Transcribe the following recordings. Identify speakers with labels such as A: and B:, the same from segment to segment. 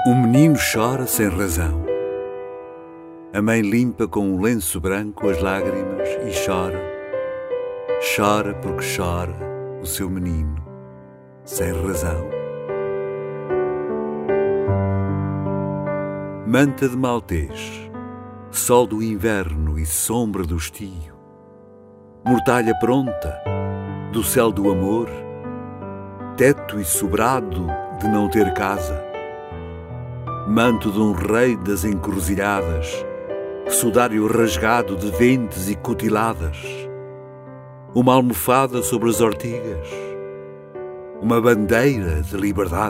A: O menino chora sem razão. A mãe limpa com um lenço branco as lágrimas e chora. Chora porque chora o seu menino, sem razão. Manta de maltês, sol do inverno e sombra do estio, mortalha pronta do céu do amor, teto e sobrado de não ter casa, manto de um rei das encruzilhadas, sudário rasgado de ventes e cutiladas, uma almofada sobre as ortigas, uma bandeira de liberdade.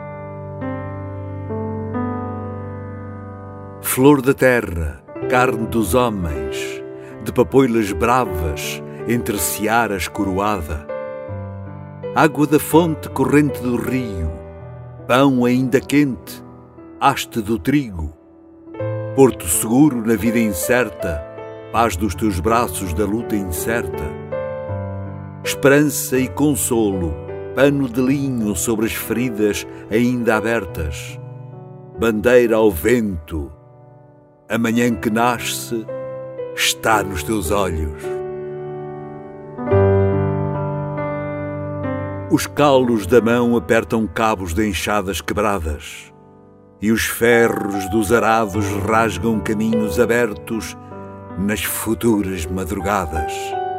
A: Flor da terra, carne dos homens, de papoilas bravas entre searas coroada, água da fonte corrente do rio, pão ainda quente, haste do trigo, porto seguro na vida incerta, paz dos teus braços da luta incerta, esperança e consolo, pano de linho sobre as feridas ainda abertas, bandeira ao vento, a manhã que nasce está nos teus olhos. Os calos da mão apertam cabos de enxadas quebradas, e os ferros dos arados rasgam caminhos abertos nas futuras madrugadas.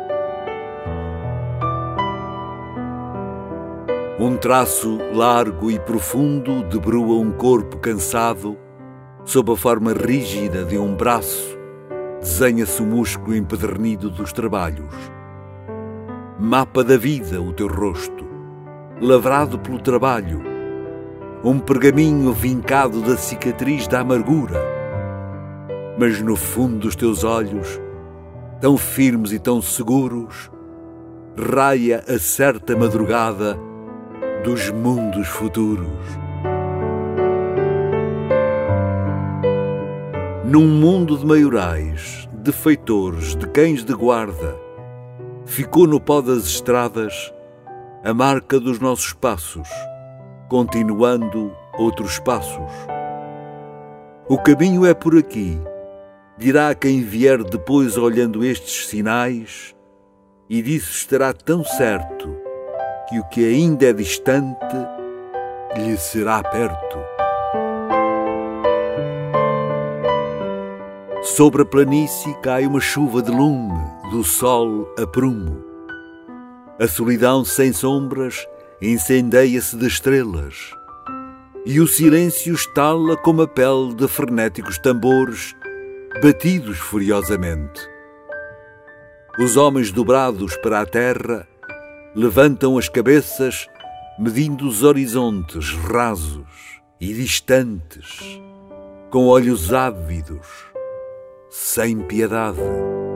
A: Um traço largo e profundo debrua um corpo cansado, sob a forma rígida de um braço, desenha-se o músculo empedernido dos trabalhos. Mapa da vida o teu rosto, lavrado pelo trabalho, um pergaminho vincado da cicatriz da amargura. Mas no fundo dos teus olhos, tão firmes e tão seguros, raia a certa madrugada dos mundos futuros. Num mundo de maiorais, de feitores, de cães de guarda, ficou no pó das estradas a marca dos nossos passos, continuando outros passos. O caminho é por aqui, dirá quem vier depois olhando estes sinais, e disso estará tão certo que o que ainda é distante lhe será perto. Sobre a planície cai uma chuva de lume, do sol a prumo. A solidão sem sombras incendeia-se de estrelas, e o silêncio estala como a pele de frenéticos tambores batidos furiosamente. Os homens dobrados para a terra levantam as cabeças, medindo os horizontes rasos e distantes, com olhos ávidos, sem piedade.